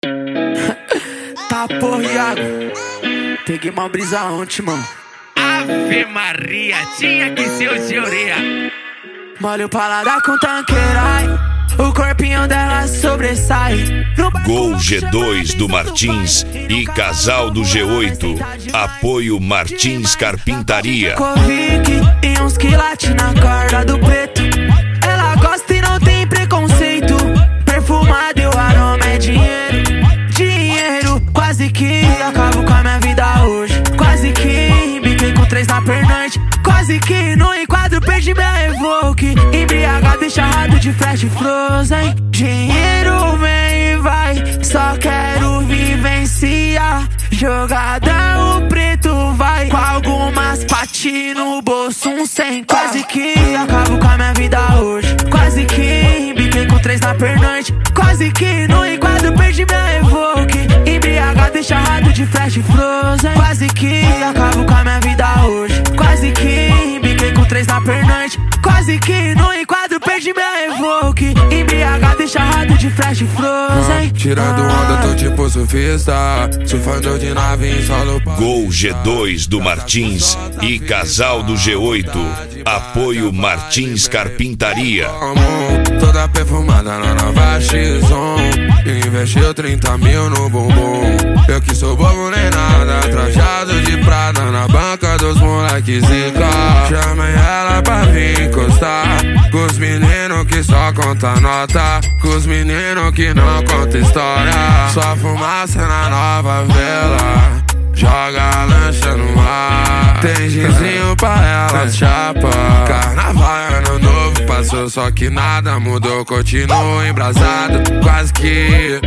Tá porra, Iago. Peguei uma brisa ontem, mano. Ave Maria, tinha que ser o Gioria. Molho o paladar com tanqueira, o corpinho dela sobressai. Gol G2 do Martins e Casal do G8. Apoio Martins Carpintaria. Covic e uns quilates na corda do preto. Ela gosta e não tem preconceito. Perfumado e o aroma é dinheiro. Dinheiro, quase que acabo com a minha vida hoje. Quase que biquei com 3 na pernoite. Quase que no enquadro perdi minha Evoque. Embriagado e charrado de flash frozen. Dinheiro vem e vai, só quero vivenciar. Jogada o preto vai, com algumas pati no bolso, um 100. Quase que acabo com a minha vida hoje. Quase que biquei com 3 na pernoite. Quase que no enquadro perdi minha Evoque. Embriagado e charrado de flash frozen. Quase que acabo com a minha vida hoje. Quase que biquei com 3 na pernoite. Quase que no enquadro perdi minha Evoque. Embriagado e charrado de flash frozen. Tirando onda, tô tipo surfista, surfando de nave em solo. Gol G2 do Martins e Casal do G8. Apoio Martins Carpintaria. Toda perfumada na nova X1. Investiu 30 mil no bumbum. Eu que sou bobo nem nada, trajado de prata na banca dos moleques zica. Chamei ela pra vir encostar, com os meninos que só conta nota, com os meninos que não conta história. Só fumaça na nova vela, joga a lancha no mar. Tem ginzinho pra ela, chapa. Carnaval, ano novo, passou, só que nada mudou. Continuo embrasado, quase que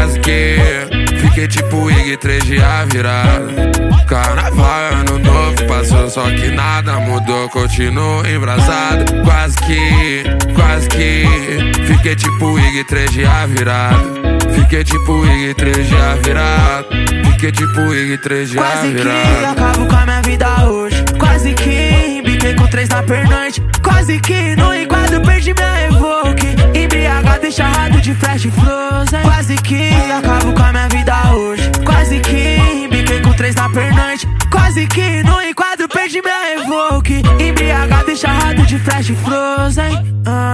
fiquei tipo Ig 3 dias virado. Carnaval, ano novo, passou, só que nada mudou. Continuo embrasado, quase que fiquei tipo Ig 3 dias virado. Fiquei tipo Ig 3 dias virado. Fiquei tipo Ig 3 dias virado. Quase que acabo com a minha vida hoje. Quase que biquei com 3 na pernoite. Quase que no enquadro perdi minha Evoque. Embriagado e charrado de flash frozen. Quase que acabo com a minha vida hoje. Quase que biquei com 3 na pernoite. Quase que no enquadro perdi minha Evoque. Embriagado e charrado de flash frozen.